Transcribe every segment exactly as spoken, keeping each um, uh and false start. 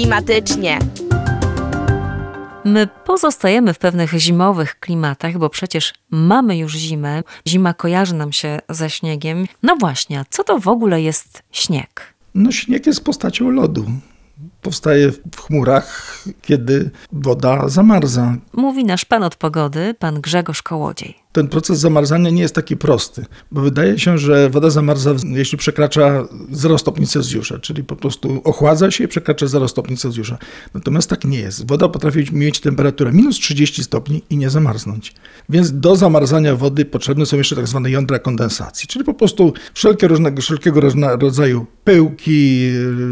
klimatycznie. My pozostajemy w pewnych zimowych klimatach, bo przecież mamy już zimę. Zima kojarzy nam się ze śniegiem. No właśnie, a co to w ogóle jest śnieg? No śnieg jest postacią lodu. Powstaje w chmurach, kiedy woda zamarza. Mówi nasz pan od pogody, pan Grzegorz Kołodziej. Ten proces zamarzania nie jest taki prosty, bo wydaje się, że woda zamarza, jeśli przekracza zero stopni Celsjusza, czyli po prostu ochładza się i przekracza zero stopni Celsjusza. Natomiast tak nie jest. Woda potrafi mieć temperaturę minus trzydzieści stopni i nie zamarznąć. Więc do zamarzania wody potrzebne są jeszcze tak zwane jądra kondensacji, czyli po prostu wszelkie różnego, wszelkiego rodzaju pyłki,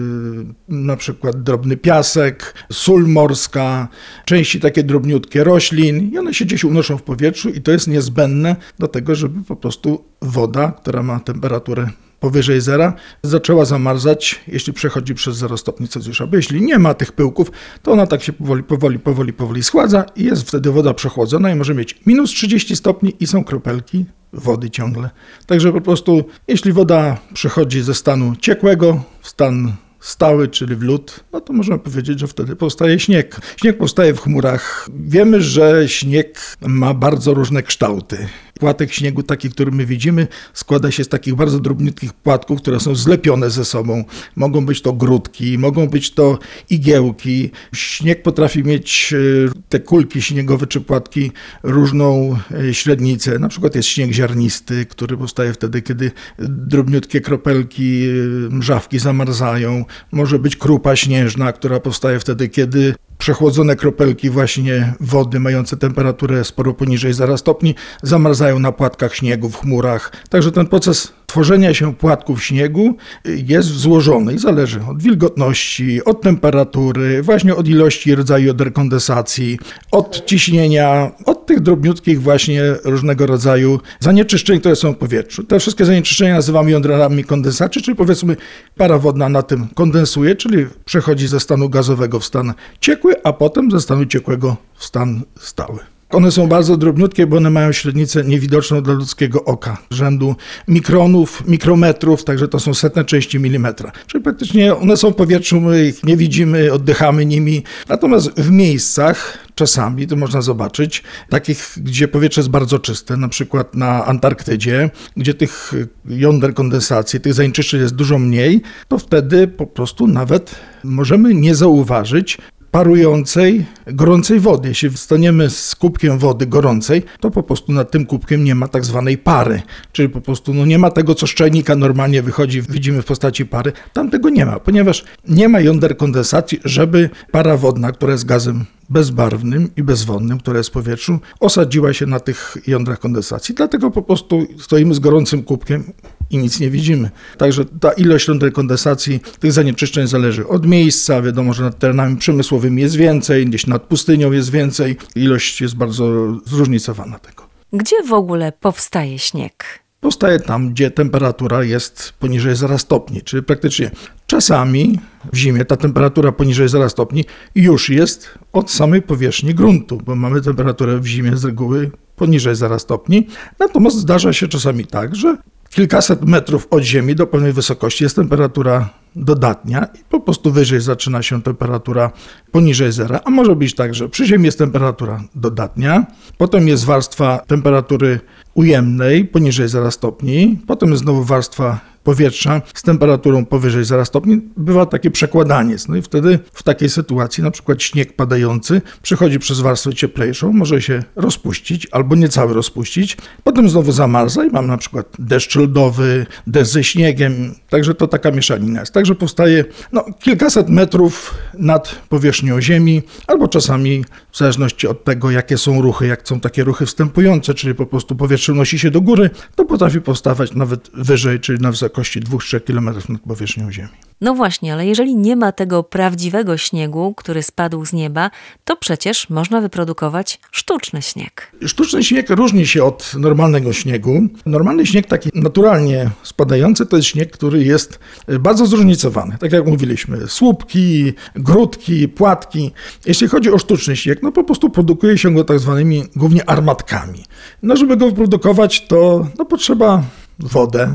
na przykład drobny piasek, sól morska, części takie drobniutkie roślin i one się gdzieś unoszą w powietrzu i to jest niezbędne do tego, żeby po prostu woda, która ma temperaturę powyżej zera, zaczęła zamarzać, jeśli przechodzi przez zero stopni Celsjusza. Bo jeśli nie ma tych pyłków, to ona tak się powoli, powoli, powoli, powoli schładza i jest wtedy woda przechłodzona i może mieć minus trzydzieści stopni i są kropelki wody ciągle. Także po prostu, jeśli woda przechodzi ze stanu ciekłego w stan stały, czyli w lód, no to możemy powiedzieć, że wtedy powstaje śnieg. Śnieg powstaje w chmurach. Wiemy, że śnieg ma bardzo różne kształty. Płatek śniegu, taki, który my widzimy, składa się z takich bardzo drobniutkich płatków, które są zlepione ze sobą. Mogą być to grudki, mogą być to igiełki. Śnieg potrafi mieć, te kulki śniegowe czy płatki, różną średnicę. Na przykład jest śnieg ziarnisty, który powstaje wtedy, kiedy drobniutkie kropelki mrzawki zamarzają. Może być krupa śnieżna, która powstaje wtedy, kiedy przechłodzone kropelki właśnie wody mające temperaturę sporo poniżej zera stopni zamarzają na płatkach śniegu w chmurach. Także ten proces tworzenia się płatków śniegu jest złożony i zależy od wilgotności, od temperatury, właśnie od ilości i rodzaju jąder kondensacji, od ciśnienia, od tych drobniutkich właśnie różnego rodzaju zanieczyszczeń, które są w powietrzu. Te wszystkie zanieczyszczenia nazywamy jądrami kondensacji, czyli powiedzmy para wodna na tym kondensuje, czyli przechodzi ze stanu gazowego w stan ciekły, a potem ze stanu ciekłego w stan stały. One są bardzo drobniutkie, bo one mają średnicę niewidoczną dla ludzkiego oka, rzędu mikronów, mikrometrów, także to są setne części milimetra. Czyli praktycznie one są w powietrzu, my ich nie widzimy, oddychamy nimi. Natomiast w miejscach, czasami, to można zobaczyć, takich, gdzie powietrze jest bardzo czyste, na przykład na Antarktydzie, gdzie tych jąder kondensacji, tych zanieczyszczeń jest dużo mniej, to wtedy po prostu nawet możemy nie zauważyć parującej, gorącej wody. Jeśli staniemy z kubkiem wody gorącej, to po prostu nad tym kubkiem nie ma tak zwanej pary, czyli po prostu no nie ma tego, co z czajnika normalnie wychodzi, widzimy w postaci pary. Tam tego nie ma, ponieważ nie ma jąder kondensacji, żeby para wodna, która jest gazem bezbarwnym i bezwodnym, które jest w powietrzu, osadziła się na tych jądrach kondensacji. Dlatego po prostu stoimy z gorącym kubkiem i nic nie widzimy. Także ta ilość jąder kondensacji tych zanieczyszczeń zależy od miejsca. Wiadomo, że nad terenami przemysłowymi jest więcej, gdzieś nad pustynią jest więcej. Ilość jest bardzo zróżnicowana tego. Gdzie w ogóle powstaje śnieg? Powstaje tam, gdzie temperatura jest poniżej zera stopni, czyli praktycznie czasami w zimie ta temperatura poniżej zera stopni już jest od samej powierzchni gruntu, bo mamy temperaturę w zimie z reguły poniżej zera stopni. Natomiast zdarza się czasami tak, że kilkaset metrów od ziemi do pewnej wysokości jest temperatura dodatnia i po prostu wyżej zaczyna się temperatura poniżej zera, a może być tak, że przy ziemi jest temperatura dodatnia, potem jest warstwa temperatury ujemnej poniżej zera stopni, potem jest znowu warstwa powietrza z temperaturą powyżej zera stopni, bywa takie przekładaniec. No i wtedy w takiej sytuacji na przykład śnieg padający przechodzi przez warstwę cieplejszą, może się rozpuścić albo niecały rozpuścić, potem znowu zamarza i mam na przykład deszcz lodowy, deszcz ze śniegiem, także to taka mieszanina jest. Także powstaje no, kilkaset metrów nad powierzchnią ziemi, albo czasami w zależności od tego, jakie są ruchy, jak są takie ruchy wstępujące, czyli po prostu powietrze unosi się do góry, to potrafi powstawać nawet wyżej, czyli na wysokości dwa do trzech kilometrów nad powierzchnią ziemi. No właśnie, ale jeżeli nie ma tego prawdziwego śniegu, który spadł z nieba, to przecież można wyprodukować sztuczny śnieg. Sztuczny śnieg różni się od normalnego śniegu. Normalny śnieg taki naturalnie spadający to jest śnieg, który jest bardzo zróżnicowany. Tak jak mówiliśmy, słupki, grudki, płatki. Jeśli chodzi o sztuczny śnieg, no po prostu produkuje się go tak zwanymi głównie armatkami. No żeby go wyprodukować, to no, potrzeba wodę,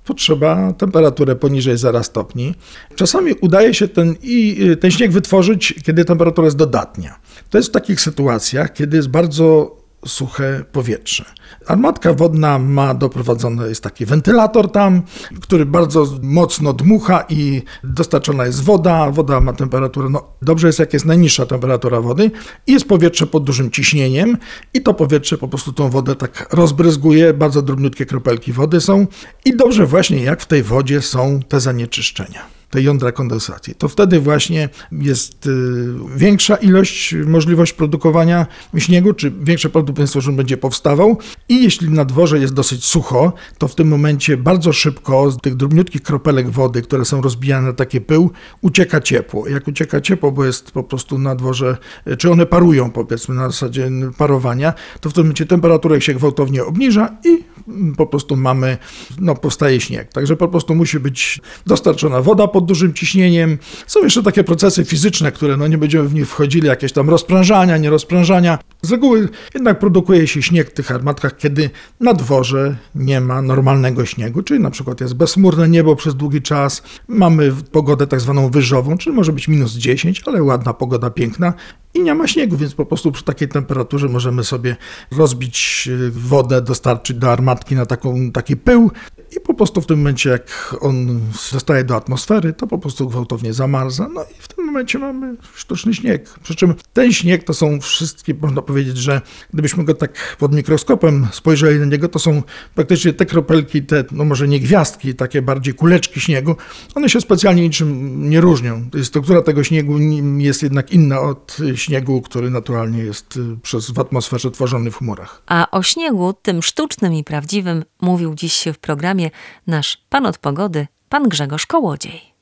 potrzeba temperaturę poniżej zera stopni. Czasami udaje się ten, i ten śnieg wytworzyć, kiedy temperatura jest dodatnia. To jest w takich sytuacjach, kiedy jest bardzo suche powietrze. Armatka wodna ma doprowadzony, jest taki wentylator tam, który bardzo mocno dmucha i dostarczona jest woda. Woda ma temperaturę, no dobrze jest jak jest najniższa temperatura wody i jest powietrze pod dużym ciśnieniem i to powietrze po prostu tą wodę tak rozbryzguje, bardzo drobniutkie kropelki wody są i dobrze właśnie jak w tej wodzie są te zanieczyszczenia, te jądra kondensacji. To wtedy właśnie jest y, większa ilość, możliwość produkowania śniegu, czy większe prawdopodobieństwo, że on będzie powstawał. I jeśli na dworze jest dosyć sucho, to w tym momencie bardzo szybko z tych drobniutkich kropelek wody, które są rozbijane na taki pył, ucieka ciepło. Jak ucieka ciepło, bo jest po prostu na dworze, czy one parują, powiedzmy, na zasadzie parowania, to w tym momencie temperatura się gwałtownie obniża i po prostu mamy, no powstaje śnieg. Także po prostu musi być dostarczona woda pod dużym ciśnieniem. Są jeszcze takie procesy fizyczne, które no nie będziemy w nich wchodzili, jakieś tam rozprężania, nierozprężania. Z reguły jednak produkuje się śnieg w tych armatkach, kiedy na dworze nie ma normalnego śniegu, czyli na przykład jest bezchmurne niebo przez długi czas, mamy pogodę tak zwaną wyżową, czyli może być minus dziesięć, ale ładna pogoda, piękna i nie ma śniegu, więc po prostu przy takiej temperaturze możemy sobie rozbić wodę, dostarczyć do armatki na taką, taki pył i po prostu w tym momencie, jak on zostaje do atmosfery, to po prostu gwałtownie zamarza. No i w tym momencie mamy sztuczny śnieg. Przy czym ten śnieg to są wszystkie, można powiedzieć, że gdybyśmy go tak pod mikroskopem spojrzeli na niego, to są praktycznie te kropelki, te, no może nie gwiazdki, takie bardziej kuleczki śniegu. One się specjalnie niczym nie różnią. Struktura tego śniegu jest jednak inna od śniegu, który naturalnie jest przez, w atmosferze tworzony w chmurach. A o śniegu, tym sztucznym i prawdziwym, mówił dziś w programie nasz pan od pogody, pan Grzegorz Kołodziej.